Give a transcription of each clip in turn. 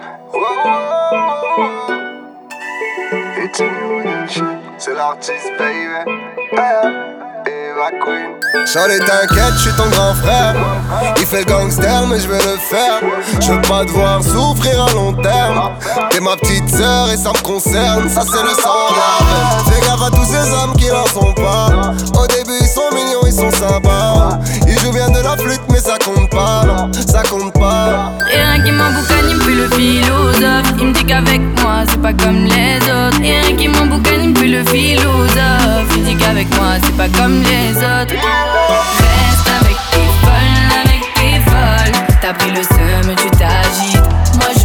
C'est l'artiste, baby. Et ma queen. Shawty t'inquiète, je suis ton grand frère. Il fait le gangster mais je vais le faire. Je veux pas te voir souffrir à long terme. T'es ma petite sœur et ça me concerne. Ça c'est le sang. Fais gaffe à tous ces hommes qui n'en sont pas. Au début ils sont mignons, ils sont sympas. Ils jouent bien de la flûte mais ça compte pas. Non, ça compte pas. Rien qui m'emboucane, il me fait le philosophe. Il me dit qu'avec moi c'est pas comme les autres. Rien qui m'emboucane, il me fait le philosophe. Il me dit qu'avec moi c'est pas comme les autres. Reste avec tes folles. T'as pris le seum, tu t'agites. Moi je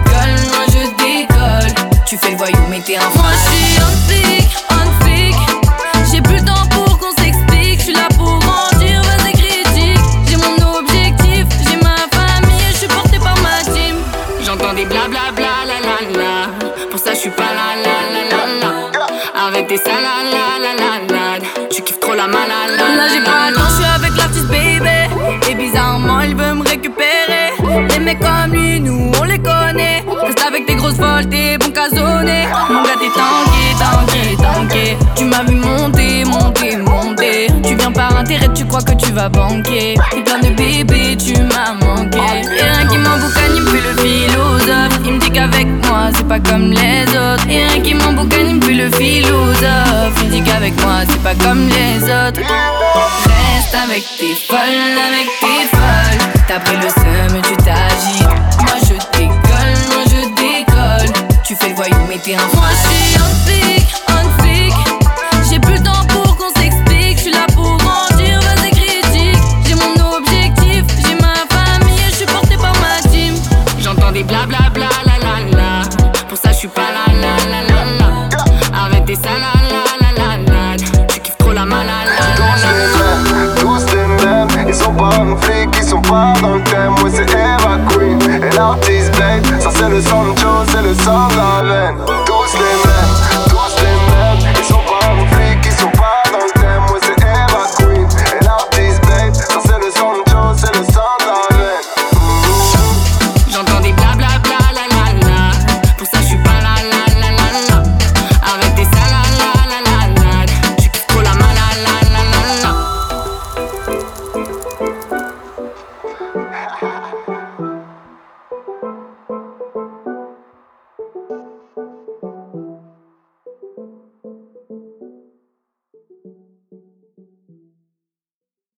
décolle. Tu fais le voyou mais t'es un fan. Moi je suis on flic. J'ai plus le temps pour qu'on s'explique. Je suis là pour grandir, vas-y critique. J'ai mon objectif, j'ai ma famille et je suis porté par ma team. J'entends des blablabla la la la. Pour ça je suis pas la. Arrêtez ça la. Tu kiffes trop la malala. Là j'ai pas le temps, je suis avec l'artiste baby. Et bizarrement il veut me récupérer. Les mecs comme lui, nous on les connaît. Reste avec tes grosses folles, t'es bon casonné. Mon gars t'es tanké. Tu m'as vu monter. Tu viens par intérêt, tu crois que tu vas banquer. T'es plein de bébés, tu m'as manqué. Et rien qui m'emboucane, il me fait le philosophe. Il me dit qu'avec moi c'est pas comme les autres. Et rien qui m'emboucane, il me fait le philosophe. Il me dit qu'avec moi c'est pas comme les autres. Reste avec tes folles. T'as pris le seum, tu t'agites. Moi je décolle. Tu fais le voyou mais t'es un fan. Moi je suis on flic. J'ai plus le temps pour qu'on s'explique. Je suis là pour grandir, vas-y critique. J'ai mon objectif, j'ai ma famille et je suis porté par ma team. J'entends des blablabla la. Pour ça je suis pas la. Arrêtez ça la. Tu kiffes trop la malala. Tous les mêmes, ils sont pas en flic, ils sont pas dans le thème. Ouais,